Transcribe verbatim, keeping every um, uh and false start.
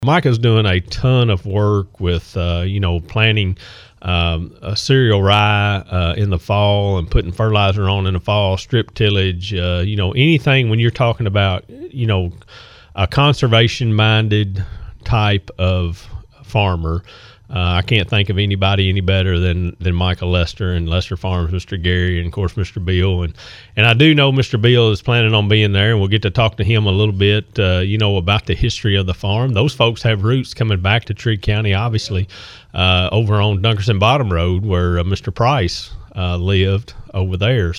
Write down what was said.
Micah's doing a ton of work with, uh, you know, planting um, a cereal rye uh, in the fall and putting fertilizer on in the fall, strip tillage, uh, you know, anything when you're talking about, you know, a conservation-minded type of farmer. Uh, I can't think of anybody any better than, than Micah Lester and Lester Farms, Mister Gary, and, of course, Mister Bill. And, and I do know Mister Bill is planning on being there, and we'll get to talk to him a little bit, uh, you know, about the history of the farm. Those folks have roots coming back to Trigg County, obviously, uh, over on Dunkerson Bottom Road where uh, Mister Price uh, lived over there.